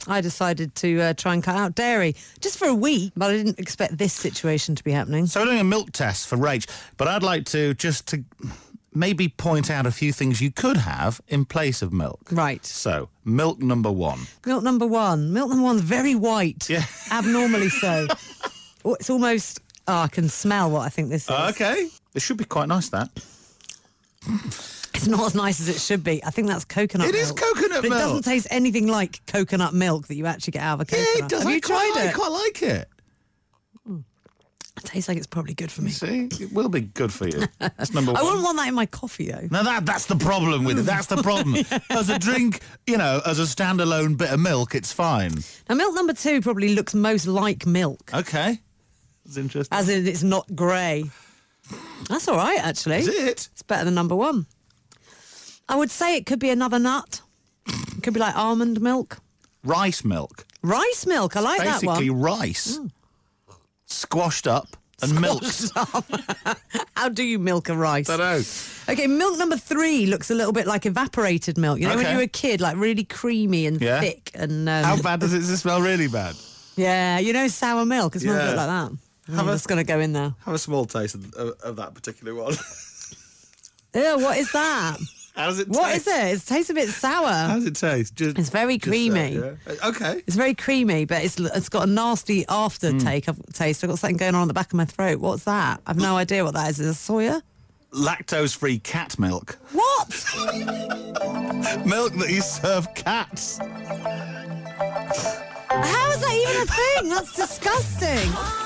I decided to try and cut out dairy just for a week, but I didn't expect this situation to be happening. So we're doing a milk test for Rach, but I'd like to maybe point out a few things you could have in place of milk. Right. So, milk number one. Milk number one. Milk number one's very white. Yeah. Abnormally so. It's almost... Oh, I can smell what I think this is. Okay. It should be quite nice, that. It's not as nice as it should be. I think that's coconut milk. It is coconut But milk. it doesn't taste anything like coconut milk that you actually get out of a coconut. Yeah, it does. Have you tried it? I quite like it. It tastes like it's probably good for me. See? It will be good for you. That's number one. I wouldn't want that in my coffee, though. Now, that's the problem with it. That's the problem. As a drink, as a standalone bit of milk, it's fine. Now, milk number two probably looks most like milk. Okay. That's interesting. As in, it's not grey. That's all right, actually. Is it? It's better than number one. I would say it could be another nut. It could be like almond milk. Rice milk. Rice milk, I like that one. Basically rice. Squashed up and milked. How do you milk a rice? I don't know. Okay, milk number three looks a little bit like evaporated milk. You know, when Okay. you were a kid, like really creamy and Yeah. thick. And How bad does it smell? Really bad? yeah, you know, sour milk. It smells a Yeah. bit like that. Have I'm a- just going to go in there. Have a small taste of that particular one. Ew, what is that? How does it taste? What is it? It tastes a bit sour. How does it taste? It's very creamy. Okay. It's very creamy, but it's got a nasty taste. I've got something going on at the back of my throat. What's that? I've no idea what that is. Is it soya? Lactose-free cat milk. What? Milk that you serve cats. How is that even a thing? That's disgusting.